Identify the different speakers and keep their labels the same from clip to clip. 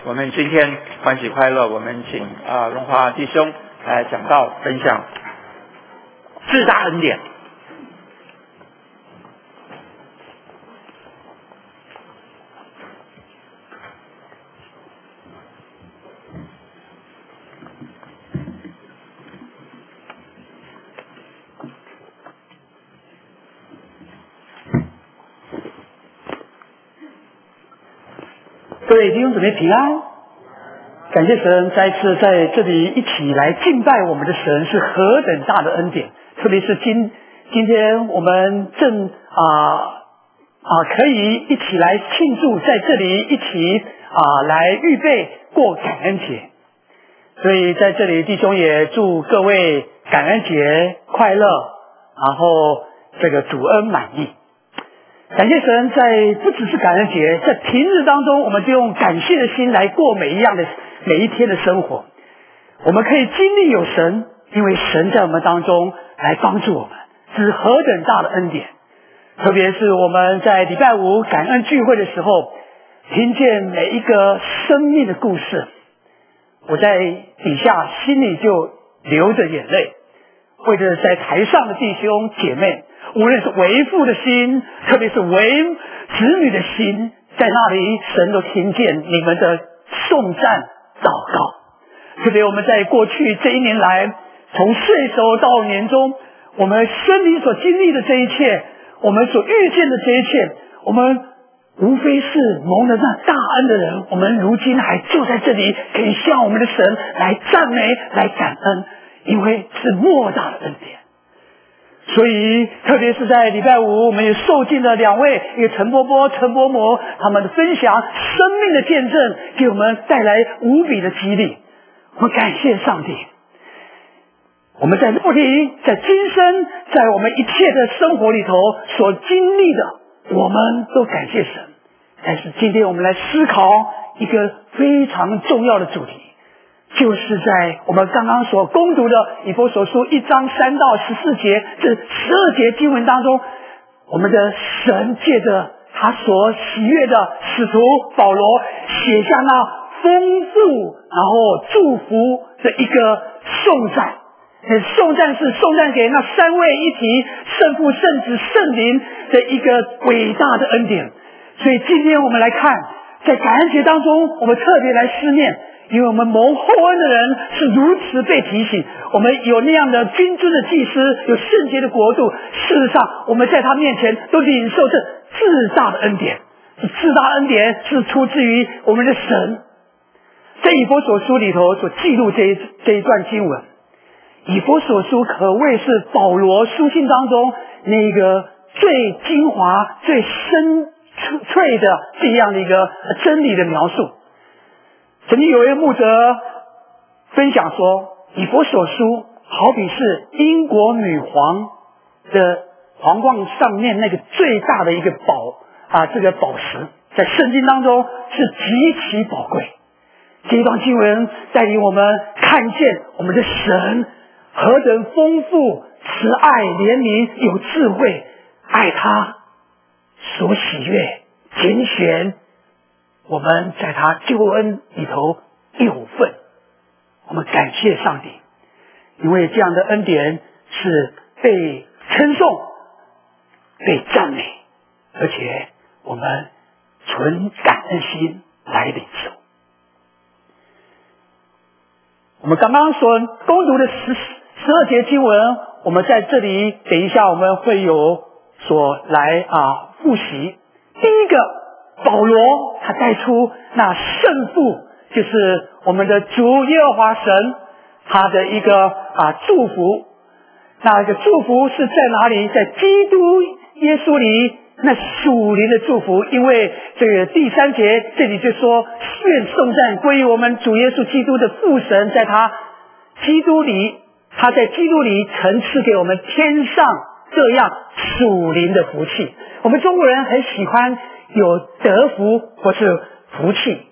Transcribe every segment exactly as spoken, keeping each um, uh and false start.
Speaker 1: 我们今天欢喜快乐，我们请啊荣华弟兄来讲道分享至大恩典。
Speaker 2: 各位弟兄姊妹平安，感谢神再次在这里一起来敬拜我们的神，是何等大的恩典。特别是今今天我们正啊啊可以一起来庆祝，在这里一起啊来预备过感恩节。所以在这里弟兄也祝各位感恩节快乐，然后这个主恩满意。感谢神，在不只是感恩节，在平日当中，我们就用感谢的心来过每一样的每一天的生活。我们可以经历有神，因为神在我们当中来帮助我们，是何等大的恩典。特别是我们在礼拜五感恩聚会的时候，听见每一个生命的故事，我在底下心里就流着眼泪，为着在台上的弟兄姐妹，无论是为父的心，特别是为子女的心，在那里神都听见你们的颂赞祷告。特别我们在过去这一年来，从岁首到年终，我们生命所经历的这一切，我们所遇见的这一切，我们无非是蒙了那大恩的人，我们如今还就在这里可以向我们的神来赞美来感恩，因为是莫大的恩典。所以特别是在礼拜五，我们也受尽了两位，一个陈伯伯陈伯母他们的分享生命的见证，给我们带来无比的激励。我们感谢上帝，我们在肉体在今生在我们一切的生活里头所经历的，我们都感谢神。但是今天我们来思考一个非常重要的主题，就是在我们刚刚所攻读的以弗所书一章三到十四节这十二节经文当中，我们的神借着他所喜悦的使徒保罗写下那丰富然后祝福的一个颂赞。颂赞是颂赞给那三位一体圣父圣子圣灵的一个伟大的恩典。所以今天我们来看，在感恩节当中，我们特别来思念，因为我们蒙厚恩的人是如此被提醒，我们有那样的君尊的祭司，有圣洁的国度。事实上我们在他面前都领受这至大的恩典，这至大恩典是出自于我们的神。在以弗所书里头所记录这一这一段经文，以弗所书可谓是保罗书信当中那个最精华最深邃的这样的一个真理的描述。曾经有一位牧者分享说，以弗所书好比是英国女皇的皇冠上面那个最大的一个宝啊，这个宝石，在圣经当中是极其宝贵。这一段经文带领我们看见我们的神何等丰富、慈爱、怜悯、有智慧，爱他所喜悦、拣选我们在他救恩里头有份。我们感谢上帝，因为这样的恩典是被称颂、被赞美，而且我们存感恩心来领受。我们刚刚所攻读的十十二节经文，我们在这里等一下我们会有所来啊复习。第一个，保罗他带出那圣父，就是我们的主耶和华神，他的一个啊祝福。那个祝福是在哪里？在基督耶稣里那属灵的祝福。因为这个第三节这里就说，愿颂赞归于我们主耶稣基督的父神，在他基督里，他在基督里曾赐给我们天上这样属灵的福气。我们中国人很喜欢有德福或是福气，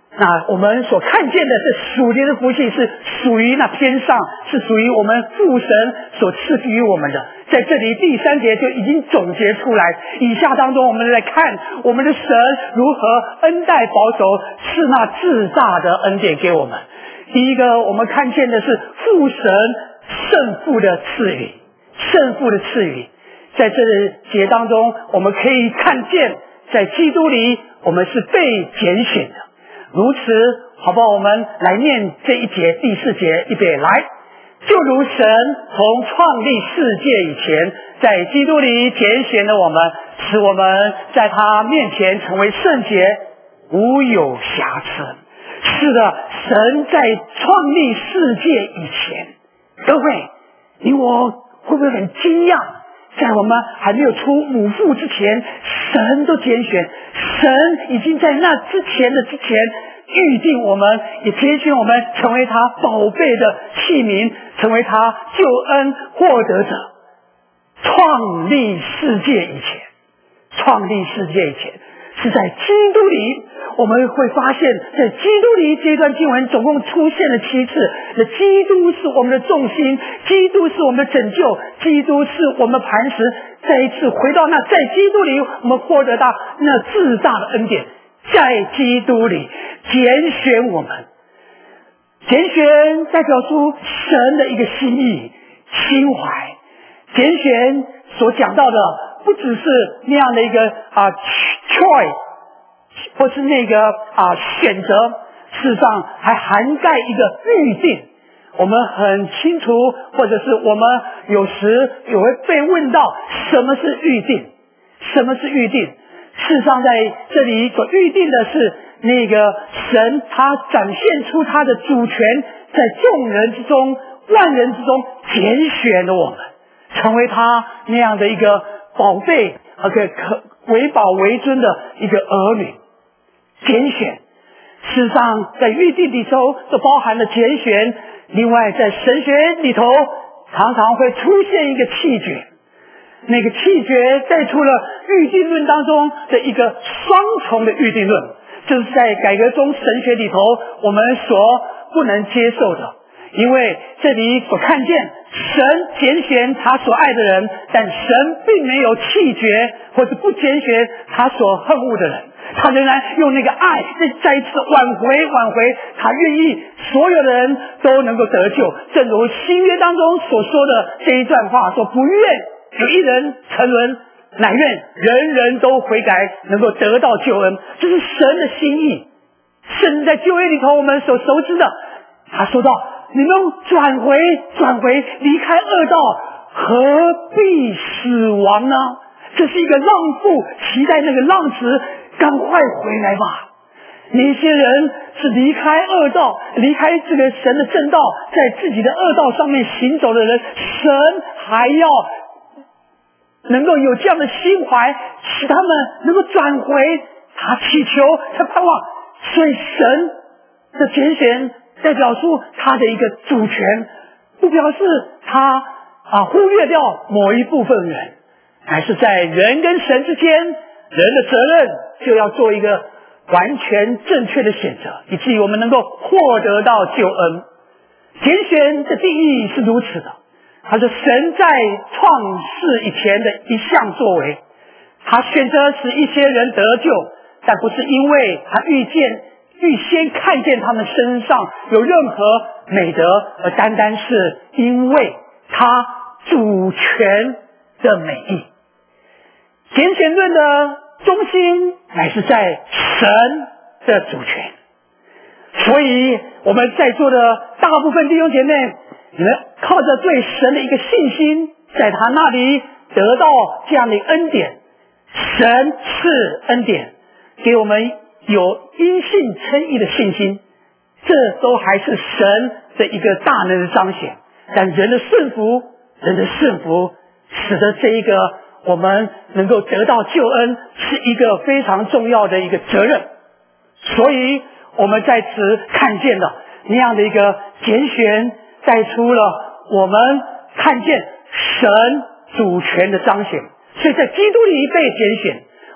Speaker 2: 那我们所看见的这属灵的福气是属于那天上，是属于我们父神所赐予我们的。在这里第三节就已经总结出来，以下当中我们来看我们的神如何恩待保守，赐那至大的恩典给我们。第一个我们看见的是父神圣父的赐予，圣父的赐予。在这节当中我们可以看见，在基督里我们是被拣选的。如此，好不好？我们来念这一节第四节，预备来。就如神从创立世界以前，在基督里拣选了我们，使我们在他面前成为圣洁，无有瑕疵。是的，神在创立世界以前，各位，你我会不会很惊讶？在我们还没有出母腹之前，神都拣选，神已经在那之前的之前预定我们，也拣选我们成为他宝贝的器皿，成为他救恩获得者。创立世界以前，创立世界以前是在基督里。我们会发现，在基督里这段经文总共出现了七次。那基督是我们的重心，基督是我们的拯救，基督是我们的磐石。再一次回到那在基督里我们获得到那至大的恩典，在基督里拣选我们。拣选代表出神的一个心意心怀。拣选所讲到的不只是那样的一个啊 choice，或是那个啊选择，事实上还涵盖一个预定。我们很清楚，或者是我们有时也会被问到什么是预定，什么是预定。事实上在这里所预定的是那个神他展现出他的主权，在众人之中万人之中拣选了我们，成为他那样的一个宝贝而且可为宝为尊的一个儿女。拣选事实上在预定里头就包含了拣选，另外在神学里头常常会出现一个气诀，那个气诀带出了预定论当中的一个双重的预定论，这是在改革宗神学里头我们所不能接受的。因为这里所看见神拣选他所爱的人，但神并没有弃绝或者不拣选他所恨恶的人，他仍然用那个爱再一次挽回挽回，他愿意所有的人都能够得救。正如新约当中所说的这一段话说，不愿有一人沉沦，乃愿人人都悔改，能够得到救恩。这是神的心意。甚至在旧约里头我们所熟知的，他说到你们转回转回离开恶道，何必死亡呢？这是一个浪妇期待那个浪子赶快回来吧。那些人是离开恶道，离开这个神的正道，在自己的恶道上面行走的人，神还要能够有这样的心怀，使他们能够转回，他祈求他盼望。所以神的拣选代表出他的一个主权，不表示他啊忽略掉某一部分人，还是在人跟神之间，人的责任就要做一个完全正确的选择，以至于我们能够获得到救恩。拣选的定义是如此的，他说神在创世以前的一项作为，他选择使一些人得救，但不是因为他预见预先看见他们身上有任何美德，而单单是因为他主权的美意。拣选论的中心乃是在神的主权。所以我们在座的大部分弟兄姐妹，你们靠着对神的一个信心，在他那里得到这样的恩典。神赐恩典给我们有因信称义的信心，这都还是神的一个大能的彰显。但人的顺服，人的顺服使得这一个我们能够得到救恩，是一个非常重要的一个责任。所以我们在此看见了那样的一个拣选，带出了我们看见神主权的彰显。所以在基督里被拣选，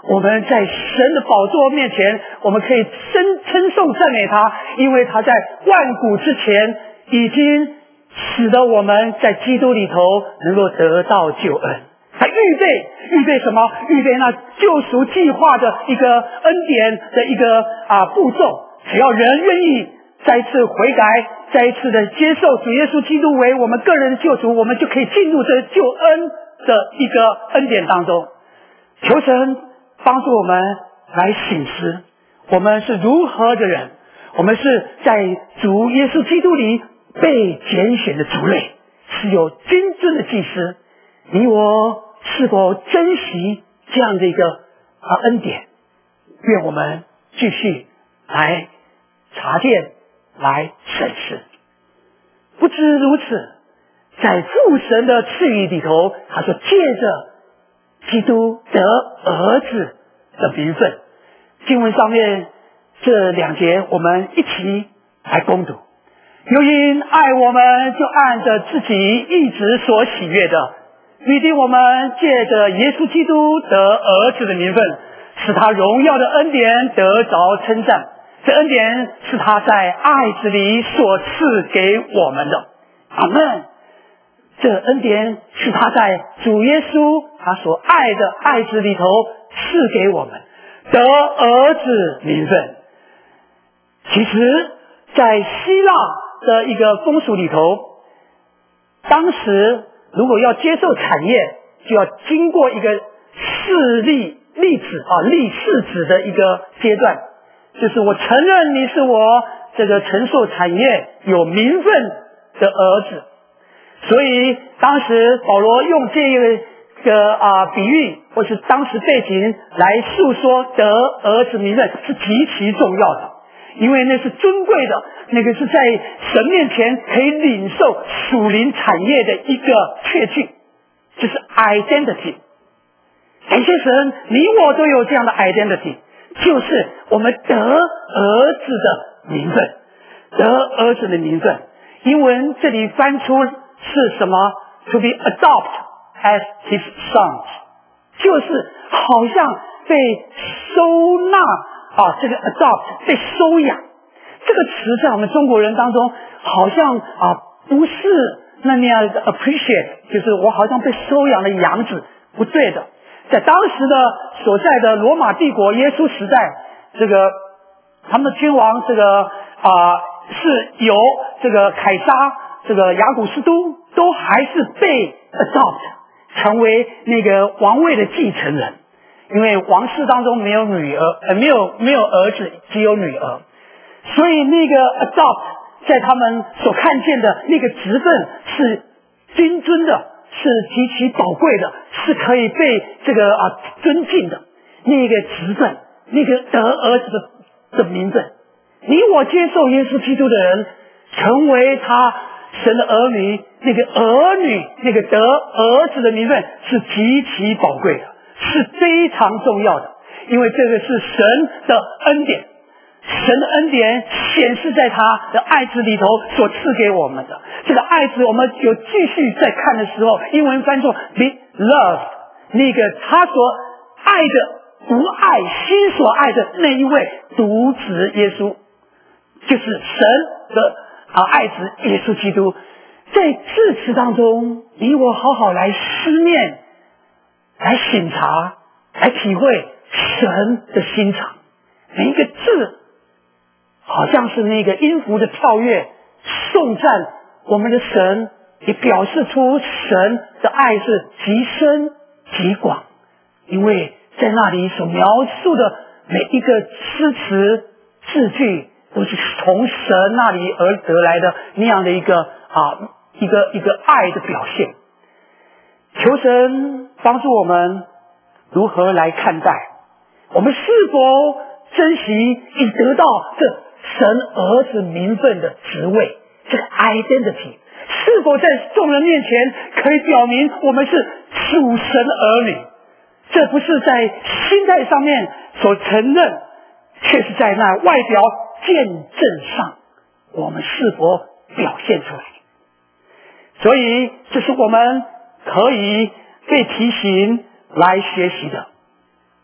Speaker 2: 我们在神的宝座面前，我们可以称称颂赞美他，因为他在万古之前已经使得我们在基督里头能够得到救恩。他预备预备什么？预备那救赎计划的一个恩典的一个啊步骤。只要人愿意再一次悔改，再一次的接受主耶稣基督为我们个人的救主，我们就可以进入这救恩的一个恩典当中。求神帮助我们来省思，我们是如何的人，我们是在主耶稣基督里被拣选的族类，是有君尊的祭司。你我是否珍惜这样的一个啊恩典？愿我们继续来查验，来审视。不知如此，在父神的赐予里头，他说借着基督得儿子的名分。经文上面这两节我们一起来攻读。又因爱我们，就按着自己一直所喜悦的，预定我们借着耶稣基督得儿子的名分，使他荣耀的恩典得着称赞。这恩典是他在爱子里所赐给我们的。阿们。这恩典是他在主耶稣他所爱的爱子里头赐给我们得儿子名分。其实在希腊的一个风俗里头，当时如果要接受产业，就要经过一个世立立子啊立世子的一个阶段，就是我承认你是我这个承受产业有名分的儿子。所以当时保罗用这个啊比喻或是当时背景来诉说得儿子名分是极其重要的，因为那是尊贵的，那个是在神面前可以领受属灵产业的一个确据，就是 identity。 感谢神，你我都有这样的 identity， 就是我们得儿子的名分，得儿子的名分。英文这里翻出是什么？ To be adopted as his sons， 就是好像被收纳啊，这个 adopt 被收养。这个词在我们中国人当中好像啊不是那么样的 appreciate， 就是我好像被收养的养子，不对的。在当时的所在的罗马帝国耶稣时代，这个他们的君王这个啊是由这个凯撒这个亚古斯都都还是被 adopt 成为那个王位的继承人，因为王室当中没有女儿，呃，没有没有儿子，只有女儿，所以那个 adopt 在他们所看见的那个职分是君尊的，是极其宝贵的，是可以被这个啊尊敬的那个职分，那个得儿子的的名分。你我接受耶稣基督的人，成为他神的儿女，那个儿女那个得儿子的名分是极其宝贵的，是非常重要的，因为这个是神的恩典，神的恩典显示在他的爱子里头所赐给我们的。这个爱子我们有继续在看的时候，英文翻作 be loved， 那个他所爱的不爱心所爱的那一位独子耶稣，就是神的啊爱子耶稣基督。在字词当中，你我好好来思念，来省察，来体会神的心肠。每一个字好像是那个音符的跳跃，颂赞我们的神，也表示出神的爱是极深极广。因为在那里所描述的每一个诗词字句都是从神那里而得来的那样的一个啊一个一个爱的表现。求神帮助我们如何来看待，我们是否珍惜已得到这神儿子名分的职位，这个 identity 是否在众人面前可以表明我们是属神的儿女。这不是在心态上面所承认，却是在那外表见证上我们是否表现出来。所以这是我们可以被提醒来学习的。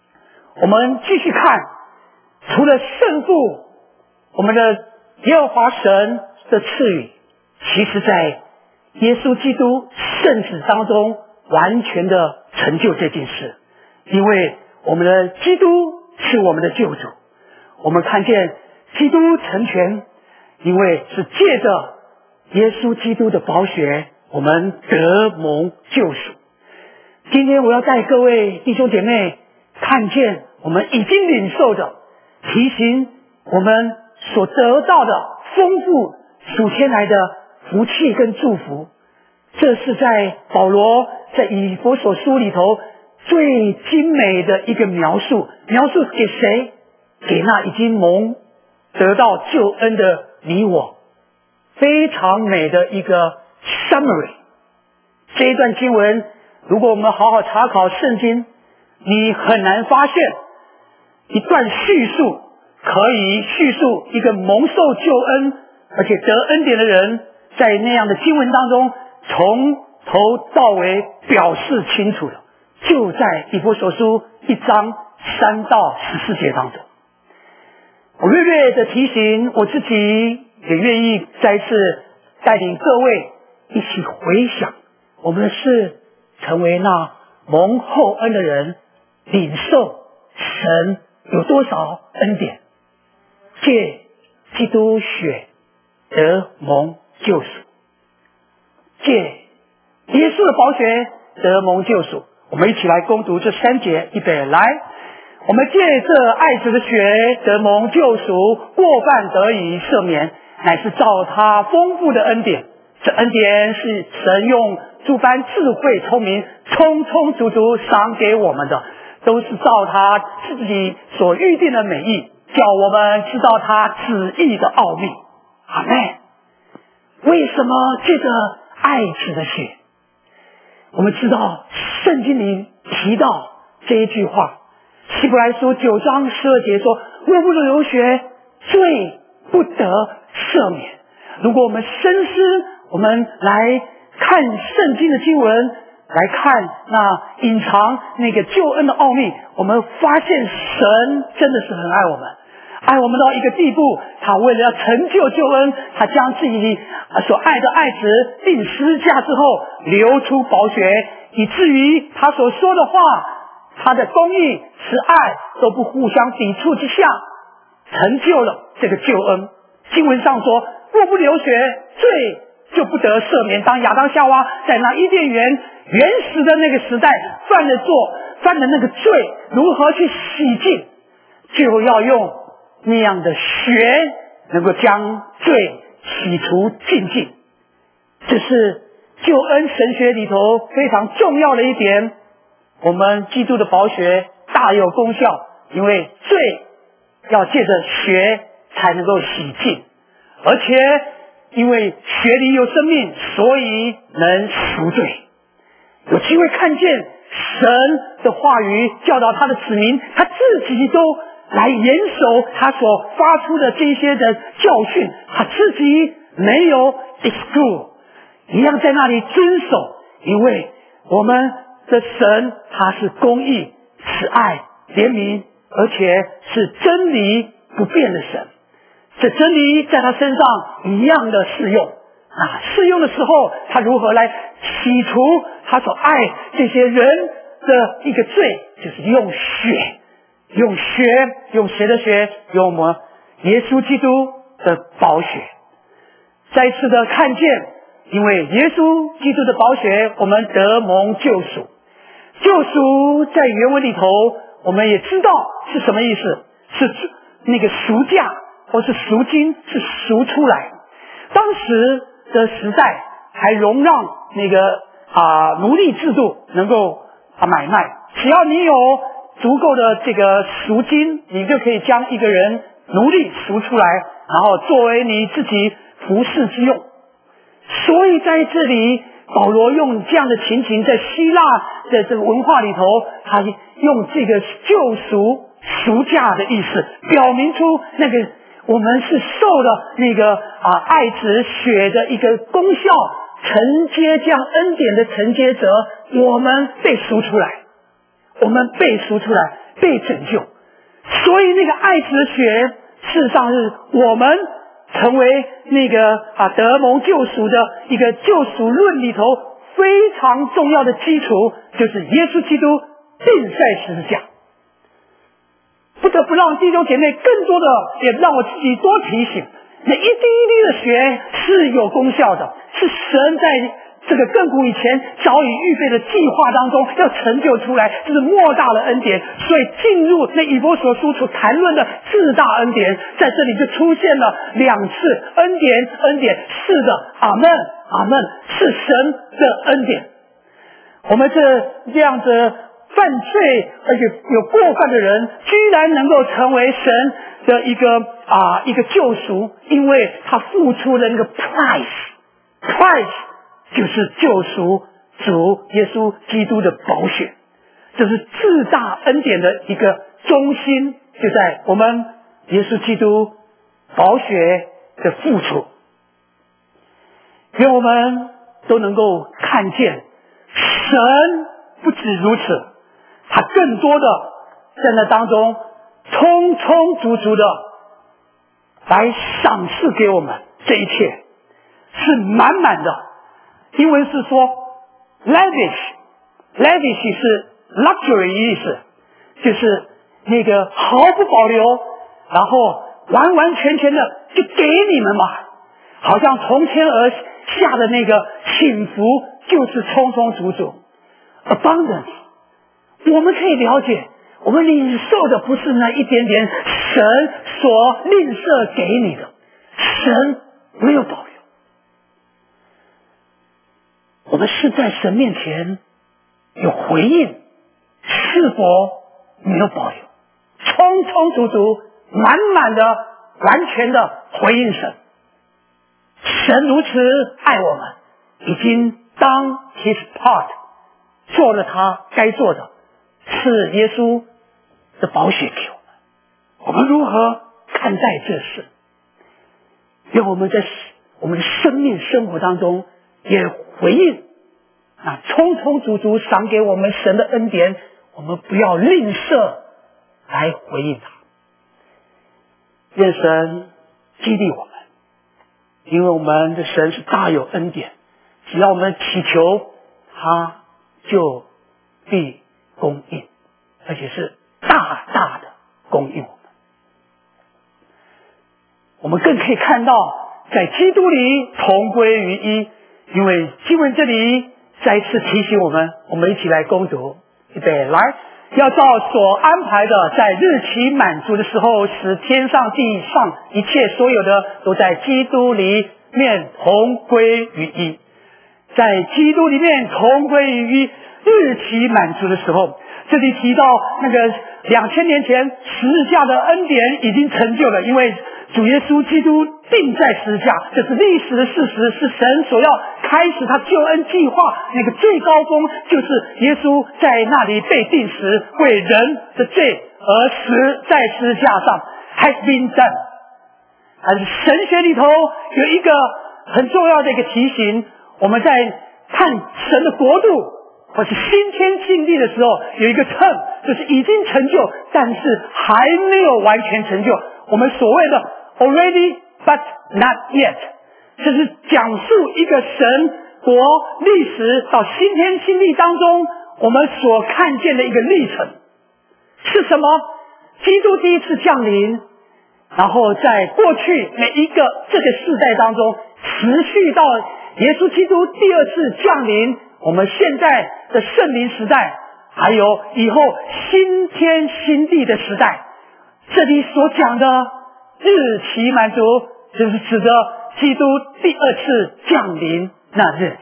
Speaker 2: 我们继续看，除了圣父，我们的耶和华神的赐予，其实在耶稣基督圣子当中完全的成就这件事。因为我们的基督是我们的救主，我们看见基督成全，因为是借着耶稣基督的宝血，我们得蒙救赎。今天我要带各位弟兄姐妹看见我们已经领受的，提醒我们所得到的丰富属天来的福气跟祝福。这是在保罗在以弗所书里头最精美的一个描述，描述给谁？给那已经蒙得到救恩的你我，非常美的一个 summary。 这一段经文如果我们好好查考圣经，你很难发现一段叙述可以叙述一个蒙受救恩而且得恩典的人，在那样的经文当中从头到尾表示清楚的，就在以弗所书一章三到十四节当中。我略略的提醒我自己，也愿意再次带领各位一起回想，我们是成为那蒙厚恩的人，领受神有多少恩典，借基督血得蒙救赎，借耶稣的宝血得蒙救赎。我们一起来攻读这三节，预备来。我们借着爱子的血得蒙救赎，过犯得以赦免，乃是照他丰富的恩典。这恩典是神用诸般智慧聪明充充足足赏给我们的，都是照他自己所预定的美意，叫我们知道他旨意的奥秘。阿们。为什么借着爱子的血？我们知道圣经里提到这一句话，希伯来书九章十二节说，若不流血，罪不得赦免。如果我们深思，我们来看圣经的经文，来看那隐藏那个救恩的奥秘，我们发现神真的是很爱我们，爱我们到一个地步，他为了要成就救恩，他将自己所爱的爱子钉十字架之后流出宝血，以至于他所说的话，他的公义慈爱都不互相抵触之下，成就了这个救恩。经文上说，若不流血，罪就不得赦免。当亚当夏娃在那伊甸园原始的那个时代犯了错，犯了那个罪，如何去洗净，就要用那样的血能够将罪洗除净尽。这是救恩神学里头非常重要的一点。我们基督的宝血大有功效，因为罪要借着血才能够洗净，而且因为血里有生命，所以能赎罪。有机会看见神的话语教导他的子民，他自己都来严守他所发出的这些的教训，他自己没有 exclude， 一样在那里遵守。因为我们的神他是公义、慈爱、怜悯，而且是真理不变的神。这真理在他身上一样的适用啊！适用的时候，他如何来洗除他所爱这些人的一个罪，就是用血，用血，用谁的血？用我们耶稣基督的宝血。再一次的看见，因为耶稣基督的宝血，我们得蒙救赎。救赎在原文里头，我们也知道是什么意思，是那个赎价或是赎金，是赎出来。当时的时代还容让那个啊奴隶制度能够啊买卖，只要你有足够的这个赎金，你就可以将一个人奴隶赎出来，然后作为你自己服侍之用。所以在这里保罗用这样的情形，在希腊的这个文化里头，他用这个救赎赎价的意思，表明出那个我们是受了那个啊爱子血的一个功效，承接这样恩典的承接者，我们被赎出来，我们被赎出来， 被拯救。所以那个爱子的血，事实上是我们成为那个啊得蒙救赎的一个救赎论里头非常重要的基础，就是耶稣基督钉在十字架。不得不让弟兄姐妹更多的，也让我自己多提醒，那一滴一滴的血是有功效的，是神在这个亘古以前早已预备的计划当中要成就出来，这是莫大的恩典。所以进入那以弗所书所谈论的至大恩典，在这里就出现了两次恩典，恩典，是的，阿们，阿们，是神的恩典。我们这这样子犯罪而且有过犯的人，居然能够成为神的一个啊一个救赎，因为他付出了那个 price，price 就是救赎主耶稣基督的宝血，这是至大恩典的一个中心，就在我们耶稣基督宝血的付出。愿我们都能够看见，神不止如此，他更多的在那当中充充足足的来赏赐给我们，这一切是满满的。英文是说 lavish， lavish 是 luxury 意思，就是那个毫不保留，然后完完全全的就给你们嘛，好像从天而下的那个幸福就是充充足足 abundance。 我们可以了解，我们领受的不是那一点点神所吝啬给你的，神没有保留。我们是在神面前有回应，是否没有保留？充充足足满满的完全的回应神。神如此爱我们，已经当 his part 做了他该做的，是耶稣的宝血给我们。我们如何看待这事？愿我们在我们的生命生活当中也回应啊，充充足足赏给我们神的恩典，我们不要吝啬来回应他。愿神激励我们，因为我们的神是大有恩典，只要我们祈求，他就必供应，而且是大大的供应我们。我们更可以看到，在基督里同归于一，因为经文这里再一次提醒我们，我们一起来攻读，预备来，要照所安排的，在日期满足的时候，使天上地上一切所有的都在基督里面同归于一。在基督里面同归于一，日期满足的时候，这里提到那个两千年前十字架的恩典已经成就了，因为主耶稣基督钉在十字架，这是历史的事实，是神所要开始他救恩计划那个最高峰，就是耶稣在那里被钉死，为人的罪而死在十字架上 has been done。 但是神学里头有一个很重要的一个提醒，我们在看神的国度或是新天新地的时候，有一个 term 就是已经成就，但是还没有完全成就，我们所谓的 already but not yet， 这是讲述一个神国历史到新天新地当中我们所看见的一个历程。是什么？基督第一次降临，然后在过去每一个这个世代当中持续到耶稣基督第二次降临，我们现在的圣灵时代，还有以后新天新地的时代。这里所讲的日期满足，就是指的基督第二次降临那日。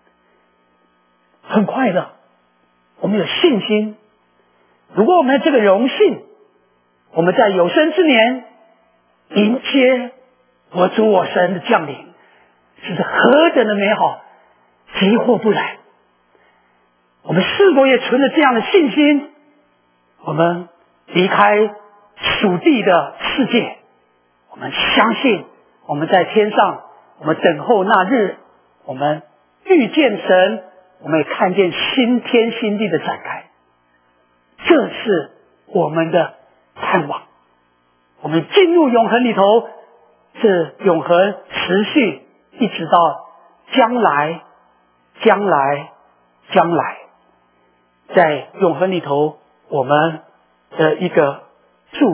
Speaker 2: 很快的，我们有信心，如果我们有这个荣幸，我们在有生之年迎接我主我神的降临，这是何等的美好，急或不来。我们是否也存着这样的信心？我们离开属地的世界，我们相信我们在天上，我们等候那日，我们遇见神，我们也看见新天新地的展开。这是我们的盼望。我们进入永恒里头，这永恒持续一直到将来将来将来，在永恒里头我们的一个祝福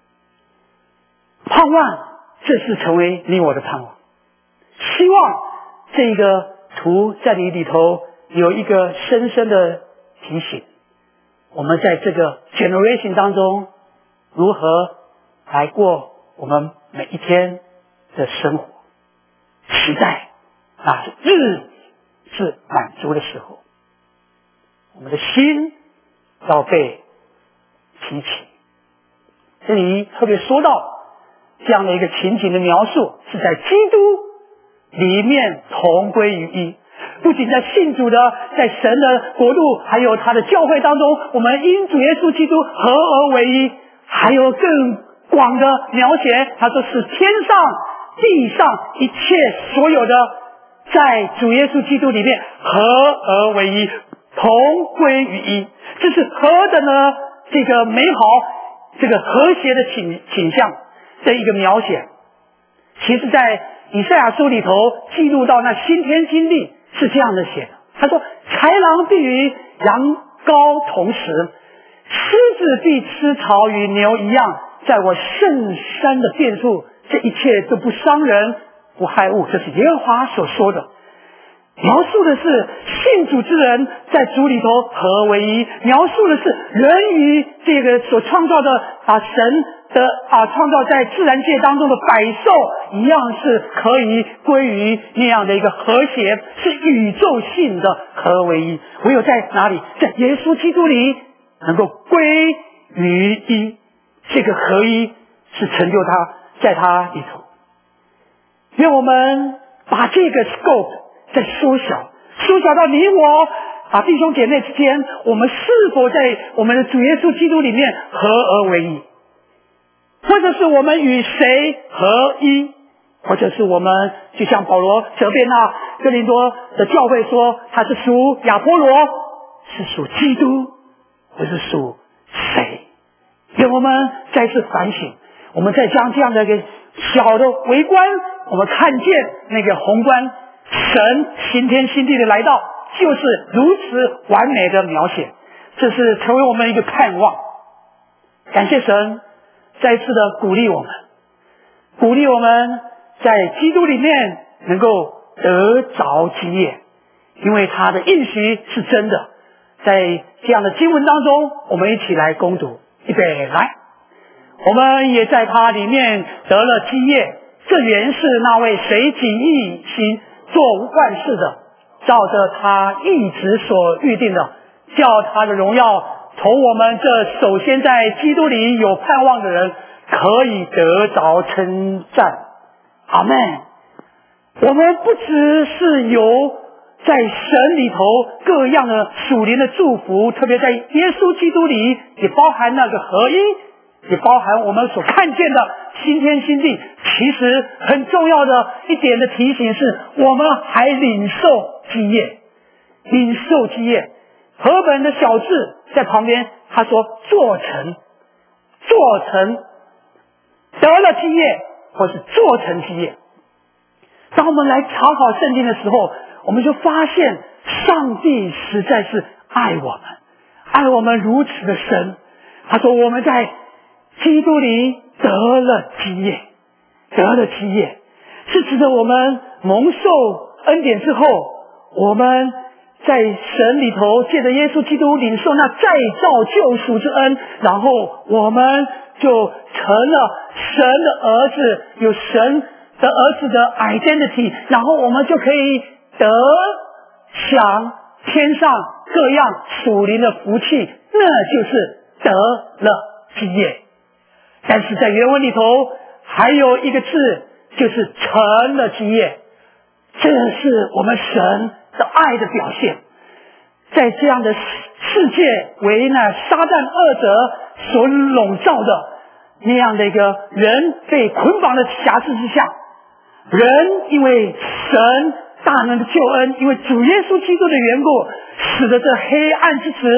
Speaker 2: 盼望，这是成为你我的盼望。希望这个图在你里头有一个深深的提醒，我们在这个 generation 当中如何来过我们每一天的生活，期待啊日子是满足的时候，我们的心要被提起。这里特别说到这样的一个情景的描述，是在基督里面同归于一，不仅在信主的，在神的国度还有他的教会当中，我们因主耶稣基督合而为一。还有更广的描写，他说是天上地上一切所有的在主耶稣基督里面合而为一，同归于一。这是何等的这个美好，这个和谐的倾倾向的一个描写。其实在以赛亚书里头记录到那新天新地是这样的写的，他说豺狼必与羊羔同食，狮子必吃草与牛一样，在我圣山的遍处，这一切都不伤人不害物。这是耶和华所说的，描述的是信主之人在主里头合为一，描述的是人与这个所创造的啊神的啊创造在自然界当中的百兽一样，是可以归于那样的一个和谐，是宇宙性的合为一。唯有在哪里，在耶稣基督里能够归于一，这个合一是成就他在他里头。愿我们把这个 scope 再缩小，缩小到你我啊弟兄姐妹之间，我们是否在我们的主耶稣基督里面合而为一，或者是我们与谁合一，或者是我们就像保罗责备那哥林多的教会说，他是属亚波罗，是属基督，或是属谁。愿我们再次反省，我们再将这样的一个小的微观，我们看见那个宏观，神新天新地的来到就是如此完美的描写，这是成为我们一个盼望。感谢神再次的鼓励我们，鼓励我们在基督里面能够得着基业，因为他的应许是真的。在这样的经文当中，我们一起来攻读，预备来。我们也在他里面得了基业，这原是那位随己意心做万事的，照着他一直所预定的，叫他的荣耀从我们这首先在基督里有盼望的人可以得着称赞。阿们。我们不只是有在神里头各样的属灵的祝福，特别在耶稣基督里也包含那个合一，也包含我们所看见的新天新地。其实很重要的一点的提醒是，我们还领受基业，领受基业。和本的小字在旁边他说做成，做成得了基业，或是做成基业。当我们来查考圣经的时候，我们就发现上帝实在是爱我们，爱我们如此的深。他说我们在基督里得了基业，得了基业是指的我们蒙受恩典之后，我们在神里头借着耶稣基督领受那再造救赎之恩，然后我们就成了神的儿子，有神的儿子的 identity， 然后我们就可以得享天上各样属灵的福气，那就是得了基业。但是在原文里头还有一个字，就是成了基业，这是我们神的爱的表现。在这样的世界为那撒旦恶者所笼罩的那样的一个人被捆绑的辖制之下，人因为神大能的救恩，因为主耶稣基督的缘故，使得这黑暗之子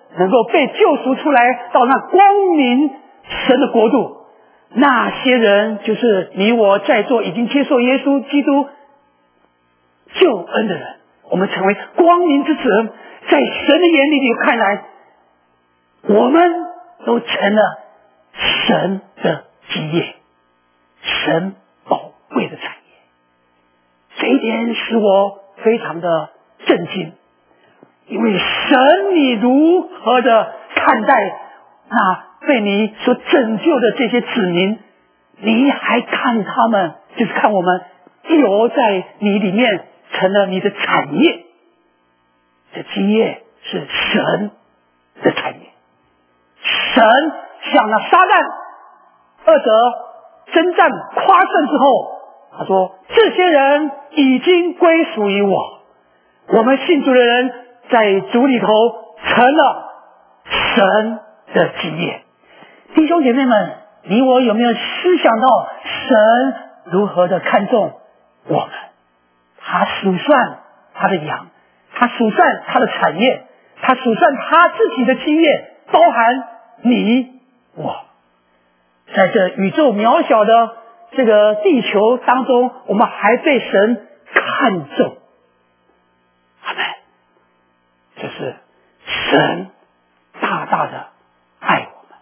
Speaker 2: 能够被救赎出来到那光明神的国度，那些人就是你我在座已经接受耶稣基督救恩的人，我们成为光明之子，在神的眼里看来，我们都成了神的基业，神宝贵的产业。这一点使我非常的震惊，因为神你如何的看待那被你所拯救的这些子民，你还看他们，就是看我们留在你里面成了你的产业。这基业是神的产业，神向那撒旦二者征战夸胜之后，他说这些人已经归属于我，我们信主的人在主里头成了神的基业。弟兄姐妹们，你我有没有思想到神如何的看重我们？他数算他的羊，他数算他的产业，他数算他自己的基业，包含你我。在这宇宙渺小的这个地球当中，我们还被神看重。阿们。这是神大大的爱我们。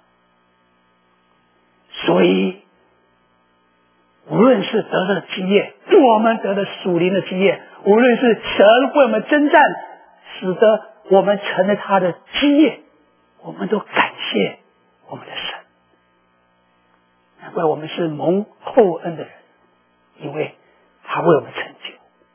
Speaker 2: 所以无论是得了基业，我们得了属灵的基业，无论是神为我们征战，使得我们成了他的基业，我们都感谢我们的神。难怪我们是蒙厚恩的人，因为他为我们成就。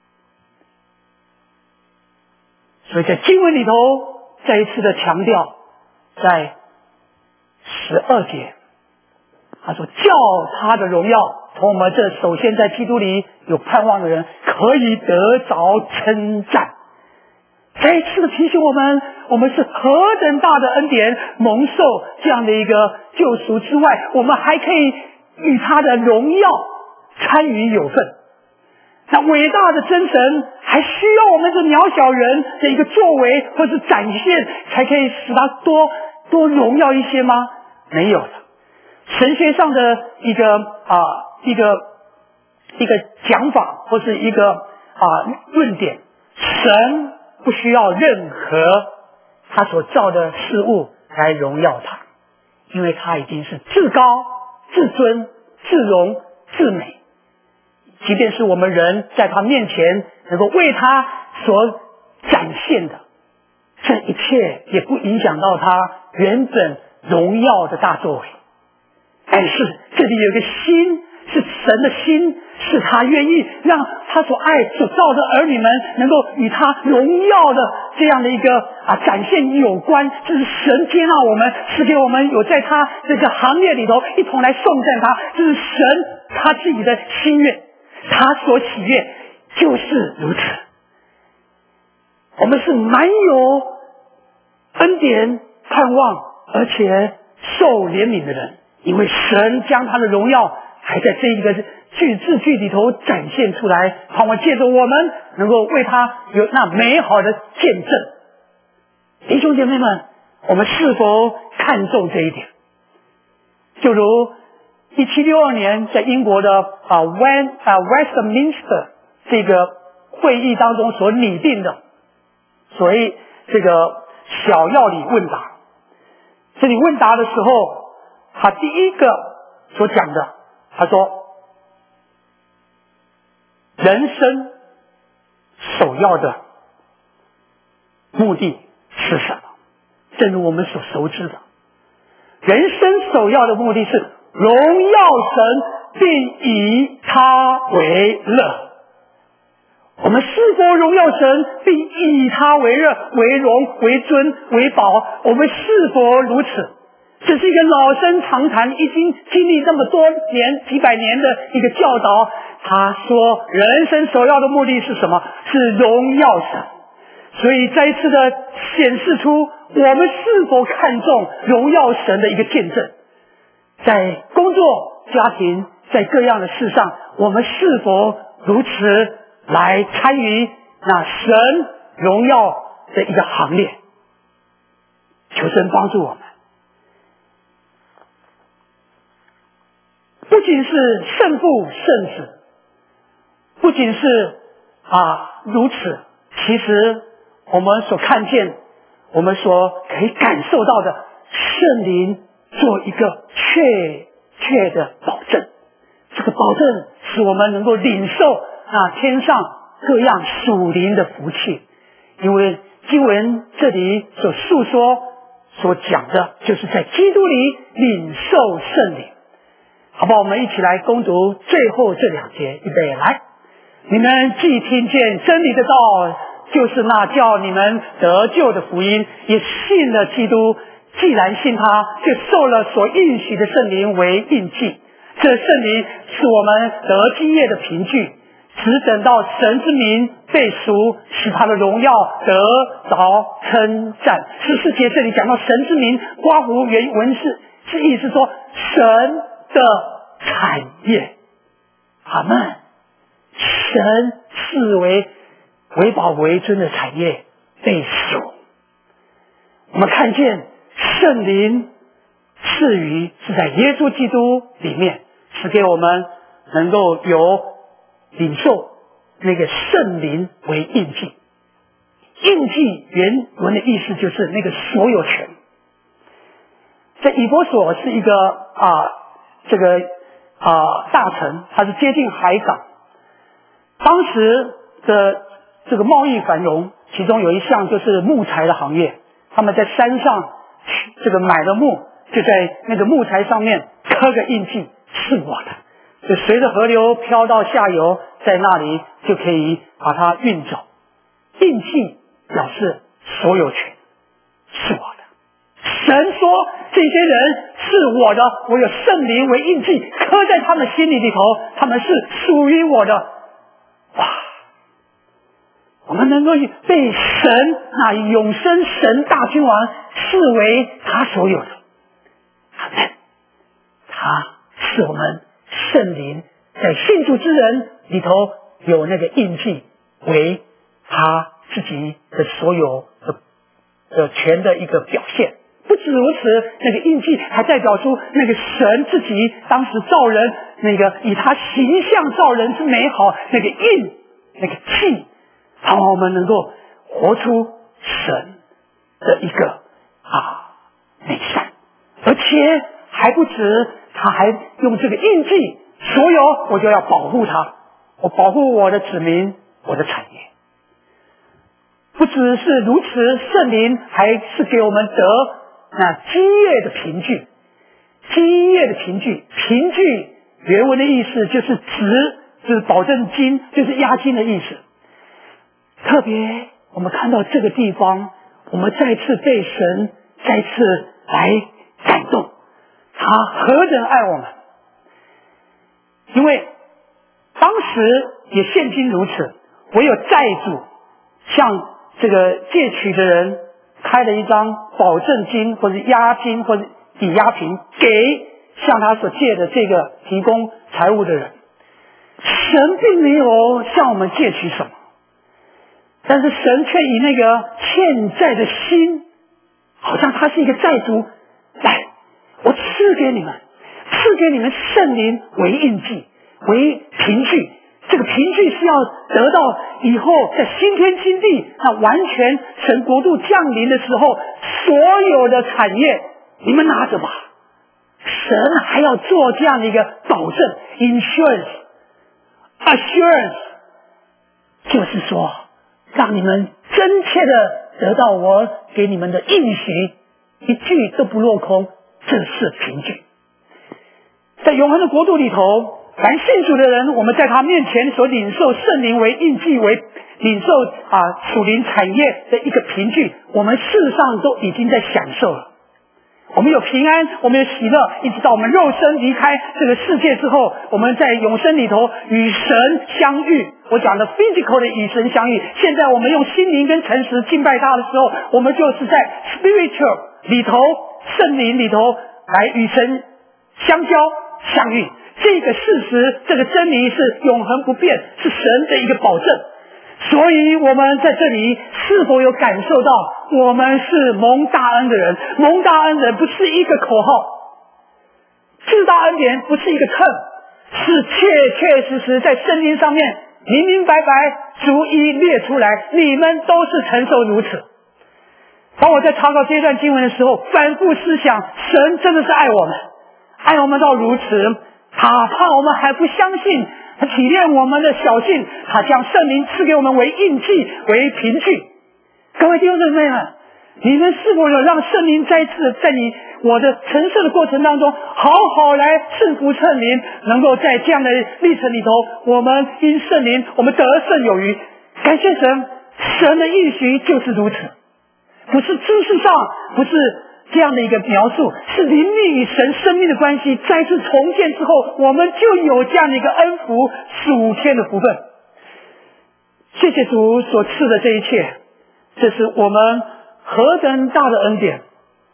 Speaker 2: 所以在经文里头再一次的强调，在十二节他说叫他的荣耀从我们这首先在基督里有盼望的人可以得着称赞。再一次的提醒我们，我们是何等大的恩典，蒙受这样的一个救赎之外，我们还可以与他的荣耀参与有份。那伟大的真神还需要我们这渺小人的一个作为或是展现，才可以使他多多荣耀一些吗？没有的。神学上的一个啊一个一个讲法或是一个啊论点，神不需要任何他所造的事物来荣耀他，因为他已经是至高、至尊、至荣、至美。即便是我们人在他面前能够为他所展现的，这一切也不影响到他原本荣耀的大作为。但是这里有一个心，是神的心，是他愿意让他所爱所造的儿女们能够与他荣耀的这样的一个啊展现有关。这是神接纳我们，是给我们有在他这个行列里头一同来颂赞他，这是神他自己的心愿，他所喜悦就是如此。我们是满有恩典盼望而且受怜悯的人，因为神将他的荣耀还在这一个句字句里头展现出来，盼望借着我们能够为他有那美好的见证。弟兄姐妹们，我们是否看重这一点？就如一七六二年在英国的啊 West 啊 Westminster 这个会议当中所拟定的所谓这个小要理问答。这里问答的时候，他第一个所讲的，他说人生首要的目的是什么？正如我们所熟知的，人生首要的目的是荣耀神并以他为乐。我们是否荣耀神并以他为乐、为荣、为尊、为宝？我们是否如此？这是一个老生常谈，已经经历这么多年、几百年的一个教导。他说人生首要的目的是什么？是荣耀神。所以再一次的显示出我们是否看重荣耀神的一个见证。在工作、家庭，在各样的事上，我们是否如此来参与那神荣耀的一个行列？ 求神帮助我们。不仅是圣父圣子，不仅是啊如此，其实我们所看见，我们所可以感受到的圣灵做一个确切的保证，这个保证使我们能够领受那天上各样属灵的福气。因为经文这里所述说所讲的就是在基督里领受圣灵。好不好？我们一起来攻读最后这两节，预备来。你们既听见真理的道，就是那叫你们得救的福音，也信了基督，既然信他，就受了所应许的圣灵为印记。这圣灵是我们得基业的凭据，只等到神之名被赎，使他的荣耀得着称赞。十四节这里讲到神之名，括弧原文是是意思说神的产业。阿们。神视为为宝为尊的产业被赎。我们看见圣灵赐予是在耶稣基督里面，是给我们能够有领受那个圣灵为印记。印记原文的意思就是那个所有权。在以弗所是一个啊这个啊大城，它是接近海港。当时的这个贸易繁荣，其中有一项就是木材的行业。他们在山上这个买了木，就在那个木材上面刻个印记，是我的，就随着河流飘到下游，在那里就可以把它运走。印记表示所有权，是我的。神说这些人是我的，我有圣灵为印记，刻在他们心里里头，他们是属于我的。哇！我们能够被神那永生神大君王视为他所有的。阿们。他是我们圣灵在信主之人里头有那个印记为他自己的所有的的权的一个表现。不止如此，那个印记还代表出那个神自己当时造人，那个以他形象造人之美好，那个印那个气，让我们能够活出神的一个啊美善。而且还不止，他还用这个印记，所有我就要保护他，我保护我的子民，我的产业。不只是如此，圣灵还是给我们得那基业的凭据。基业的凭据，凭据原文的意思就是值，就是保证金，就是押金的意思。特别我们看到这个地方，我们再次被神再次来感动，他何等爱我们。因为当时也现今如此，唯有债主向这个借取的人开了一张保证金或者押金或者抵押品给向他所借的这个提供财物的人。神并没有向我们借取什么，但是神却以那个欠债的心，好像他是一个债主，来，我赐给你们，赐给你们圣灵为印记，为凭据。这个凭据是要得到以后在新天新地，那完全神国度降临的时候，所有的产业你们拿着吧。神还要做这样的一个保证 insurance assurance， 就是说让你们真切的得到我给你们的应许，一句都不落空，这是凭据。在永恒的国度里头，凡信主的人，我们在他面前所领受圣灵为印记，为领受啊属灵产业的一个凭据，我们事实上都已经在享受了。我们有平安，我们有喜乐，一直到我们肉身离开这个世界之后，我们在永生里头与神相遇。我讲的 physical 的与神相遇，现在我们用心灵跟诚实敬拜他的时候，我们就是在 spiritual 里头，圣灵里头来与神相交相遇。这个事实，这个真理是永恒不变，是神的一个保证。 所以我们在这里是否有感受到我们是蒙大恩的人？蒙大恩的人不是一个口号，至大恩典不是一个称，是确确实实在圣经上面明明白白逐一列出来，你们都是承受如此。当我在查考这段经文的时候，反复思想，神真的是爱我们，爱我们到如此，哪怕我们还不相信，他体谅我们的小信，他将圣灵赐给我们为印记，为凭据。各位弟兄姊妹们，你们是否有让圣灵再次在你我的陈设的过程当中，好好来顺服圣灵，能够在这样的历程里头，我们因圣灵，我们得胜有余。感谢神，神的应许就是如此，不是知识上，不是这样的一个描述，是灵命与神生命的关系再次重建之后，我们就有这样的一个恩福，属天的福分。谢谢主所赐的这一切，这是我们何等大的恩典。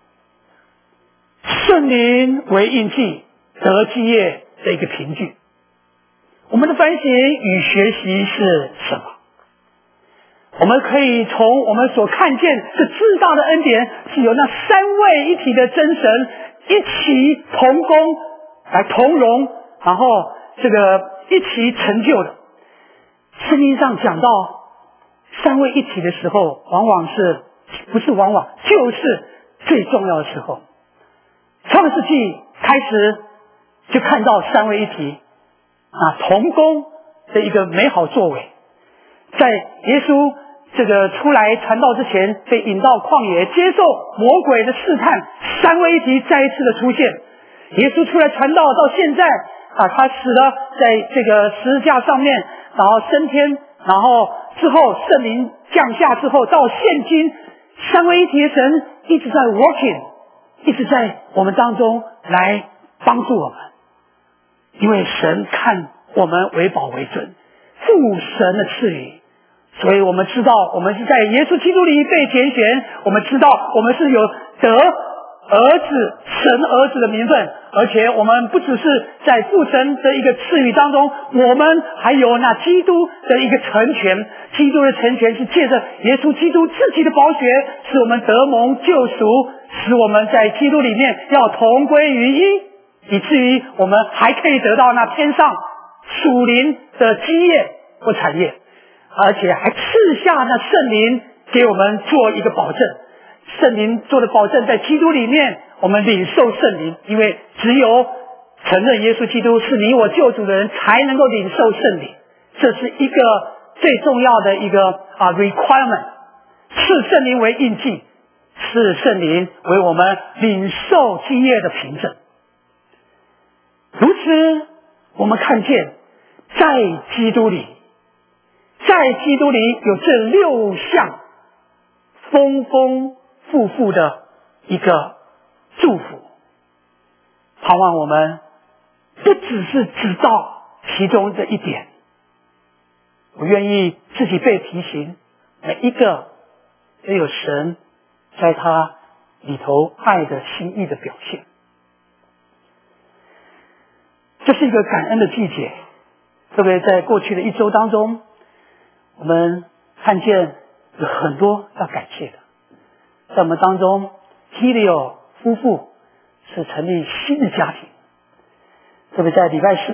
Speaker 2: 圣灵为印记，得基业的一个凭据。我们的反省与学习是什么？我们可以从我们所看见这至大的恩典，是由那三位一体的真神一起同工来同荣，然后这个一起成就的。圣经上讲到三位一体的时候，往往是不是往往就是最重要的时候。创世纪开始就看到三位一体啊同工的一个美好作为，在耶稣这个出来传道之前，被引到旷野接受魔鬼的试探，三位一体再一次的出现。耶稣出来传道到现在啊，他死了在这个十字架上面，然后升天，然后之后圣灵降下之后，到现今三位一体的神一直在 working， 一直在我们当中来帮助我们，因为神看我们为宝为尊，父神的赐予，所以我们知道我们是在耶稣基督里被拣选，我们知道我们是有得儿子神儿子的名分，而且我们不只是在父神的一个赐予当中，我们还有那基督的一个成全。基督的成全是借着耶稣基督自己的宝血，使我们得蒙救赎，使我们在基督里面要同归于一，以至于我们还可以得到那天上属灵的基业或产业，而且还赐下那圣灵给我们做一个保证。圣灵做的保证，在基督里面我们领受圣灵，因为只有承认耶稣基督是你我救主的人才能够领受圣灵，这是一个最重要的一个啊 requirement。 赐圣灵为印记，赐圣灵为我们领受基业的凭证。如此我们看见在基督里，在基督里有这六项丰丰富富的一个祝福，盼望我们不只是知道其中这一点，我愿意自己被提醒，每一个也有神在他里头爱的心意的表现。这是一个感恩的季节，特别在过去的一周当中，我们看见有很多要感谢的。在我们当中 Helio 夫妇是成立新的家庭，特别在礼拜四